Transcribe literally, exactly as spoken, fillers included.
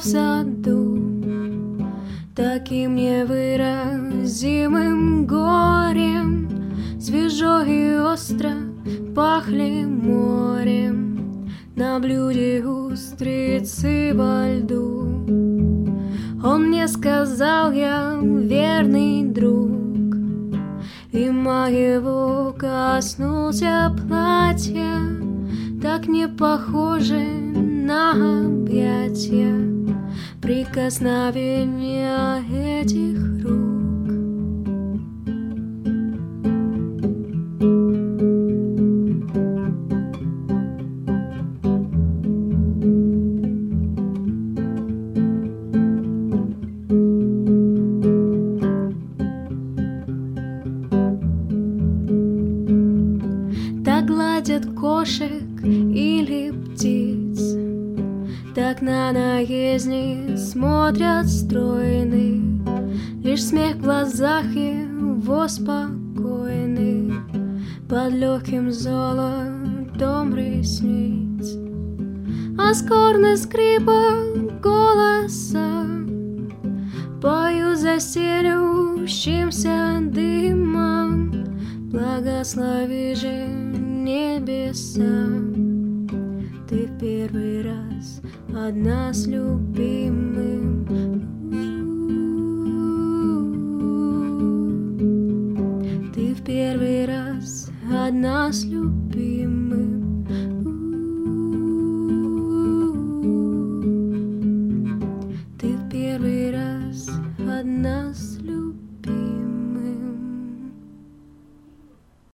в саду, таким невыразимым горем, свежо и остро пахли морем, на блюде устрицы во льду. Он мне сказал: я верный друг, и моего коснулся платья, так не похоже на объятия, прикосновения этих рук. Так гладят кошек или птиц, так на наездни смотрят стройный, лишь смех в глазах его спокойный под легким золотом ресниц. А скорный скрипа голоса пою за стелющимся дымом. Благослови же небеса, ты в первый раз одна с любимым. Ты в первый раз одна с любимым.